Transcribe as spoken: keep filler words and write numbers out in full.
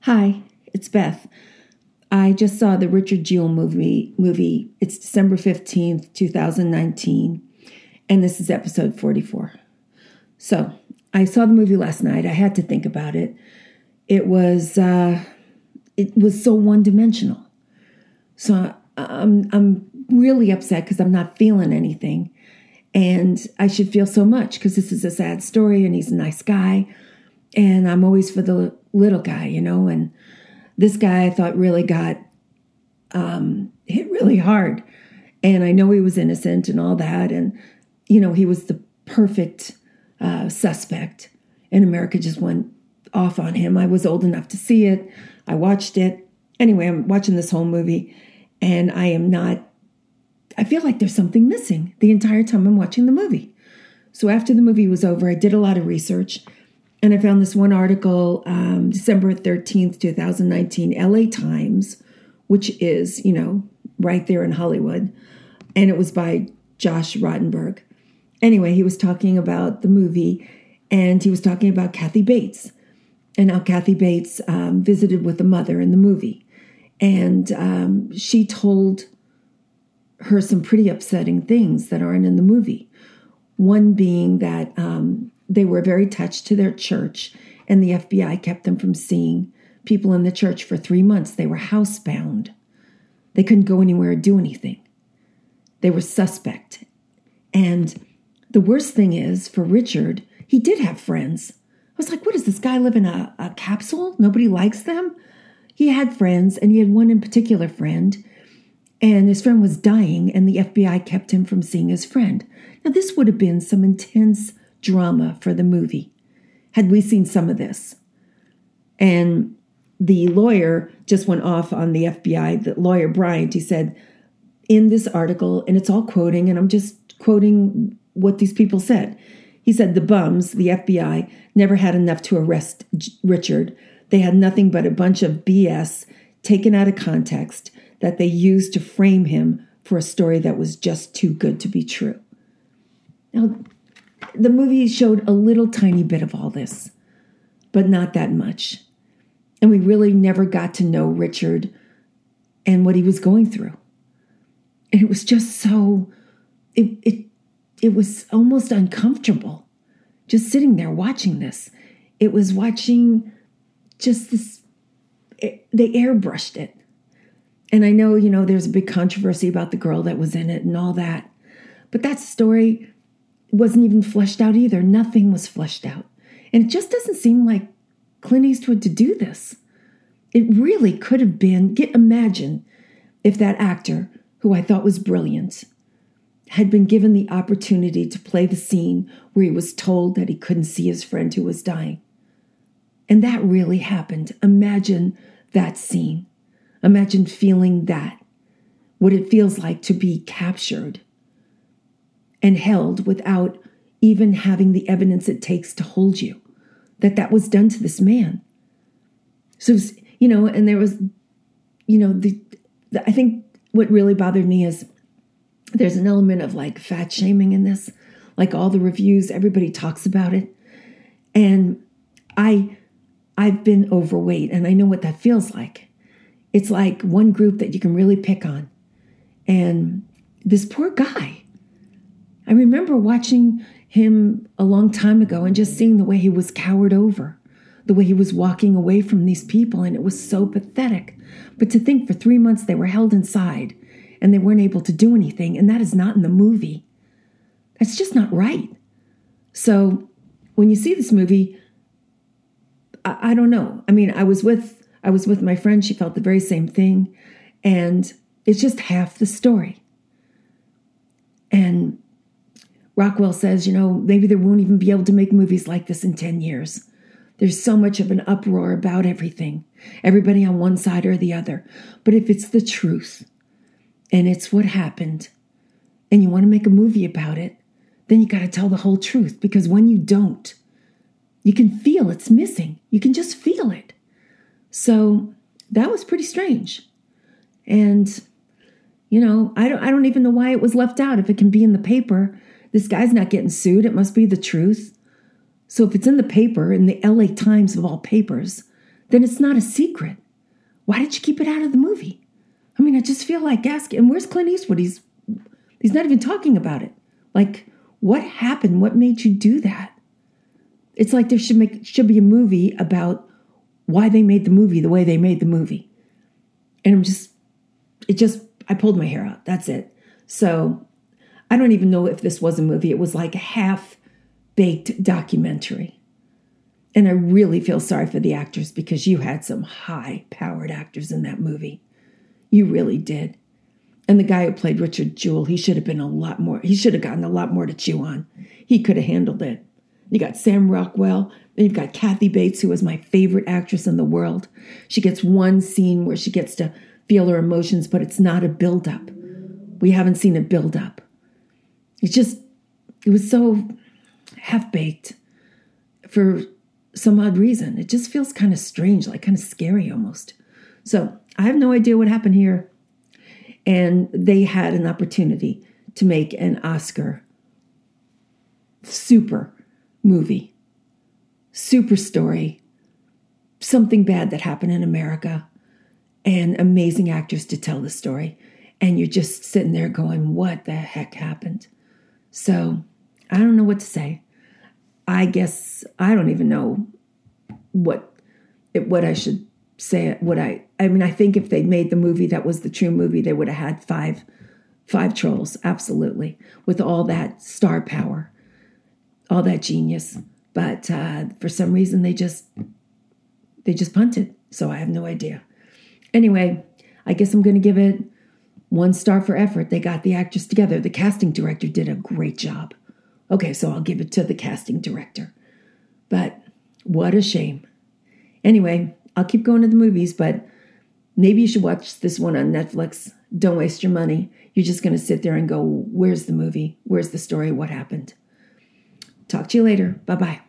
Hi, it's Beth. I just saw the Richard Jewell movie. movie. It's December fifteenth, twenty nineteen, and this is episode forty-four. So, I saw the movie last night. I had to think about it. It was uh, it was so one-dimensional. So, I'm, I'm really upset because I'm not feeling anything. And I should feel so much because this is a sad story and he's a nice guy. And I'm always for the little guy, you know, and this guy I thought really got um, hit really hard. And I know he was innocent and all that. And, you know, he was the perfect uh, suspect. And America just went off on him. I was old enough to see it. I watched it. Anyway, I'm watching this whole movie and I am not, I feel like there's something missing the entire time I'm watching the movie. So after the movie was over, I did a lot of research. And I found this one article, um, December thirteenth, twenty nineteen, L A Times, which is, you know, right there in Hollywood. And it was by Josh Rottenberg. Anyway, he was talking about the movie and he was talking about Kathy Bates and how Kathy Bates um, visited with the mother in the movie. And um, she told her some pretty upsetting things that aren't in the movie. One being that um, they were very attached to their church, and the F B I kept them from seeing people in the church for three months. They were housebound. They couldn't go anywhere or do anything. They were suspect. And the worst thing is, for Richard, he did have friends. I was like, what does this guy live in a, a capsule? Nobody likes them? He had friends, and he had one in particular friend, and his friend was dying, and the F B I kept him from seeing his friend. Now, this would have been some intense drama for the movie had we seen some of this. And the lawyer just went off on the F B I, the lawyer Bryant. He said in this article, and it's all quoting, and I'm just quoting what these people said. He said the bums, the F B I, never had enough to arrest Richard. They had nothing but a bunch of B S taken out of context that they used to frame him for a story that was just too good to be true. Now, the movie showed a little tiny bit of all this, but not that much. And we really never got to know Richard and what he was going through. And it was just so, it it it was almost uncomfortable just sitting there watching this. It was watching just this, it, they airbrushed it. And I know, you know, there's a big controversy about the girl that was in it and all that. But that story wasn't even fleshed out either. Nothing was fleshed out. And it just doesn't seem like Clint Eastwood to do this. It really could have been, get imagine if that actor, who I thought was brilliant, had been given the opportunity to play the scene where he was told that he couldn't see his friend who was dying. And that really happened. Imagine that scene. Imagine feeling that, what it feels like to be captured and held without even having the evidence it takes to hold you, that that was done to this man. So, you know, and there was, you know, the, the I think what really bothered me is there's an element of like fat shaming in this, like all the reviews, everybody talks about it. And I, I've been overweight and I know what that feels like. It's like one group that you can really pick on. And this poor guy, I remember watching him a long time ago and just seeing the way he was cowered over, the way he was walking away from these people, and it was so pathetic. But to think for three months they were held inside and they weren't able to do anything, and that is not in the movie. That's just not right. So when you see this movie, I, I don't know. I mean, I was with I was with my friend. She felt the very same thing, and it's just half the story. And Rockwell says, you know, maybe they won't even be able to make movies like this in ten years. There's so much of an uproar about everything, everybody on one side or the other. But if it's the truth and it's what happened and you want to make a movie about it, then you got to tell the whole truth, because when you don't, you can feel it's missing. You can just feel it. So that was pretty strange. And, you know, I don't, I don't even know why it was left out. If it can be in the paper, this guy's not getting sued. It must be the truth. So if it's in the paper, in the L A Times of all papers, then it's not a secret. Why did you keep it out of the movie? I mean, I just feel like asking, and where's Clint Eastwood? He's, he's not even talking about it. Like, what happened? What made you do that? It's like there should make should be a movie about why they made the movie the way they made the movie. And I'm just, it just, I pulled my hair out. That's it. So I don't even know if this was a movie. It was like a half-baked documentary. And I really feel sorry for the actors because you had some high-powered actors in that movie. You really did. And the guy who played Richard Jewell, he should have been a lot more, he should have gotten a lot more to chew on. He could have handled it. You got Sam Rockwell, and you've got Kathy Bates, who is my favorite actress in the world. She gets one scene where she gets to feel her emotions, but it's not a build-up. We haven't seen a build-up. It's just, it was so half-baked for some odd reason. It just feels kind of strange, like kind of scary almost. So I have no idea what happened here. And they had an opportunity to make an Oscar super movie, super story, something bad that happened in America, and amazing actors to tell the story. And you're just sitting there going, what the heck happened? So I don't know what to say. I guess I don't even know what what I should say. What I I mean, I think if they'd made the movie that was the true movie, they would have had five five trolls, absolutely, with all that star power, all that genius. But uh, for some reason, they just they just punted. So I have no idea. Anyway, I guess I'm going to give it one star for effort. They got the actors together. The casting director did a great job. Okay, so I'll give it to the casting director. But what a shame. Anyway, I'll keep going to the movies, but maybe you should watch this one on Netflix. Don't waste your money. You're just going to sit there and go, where's the movie? Where's the story? What happened? Talk to you later. Bye-bye.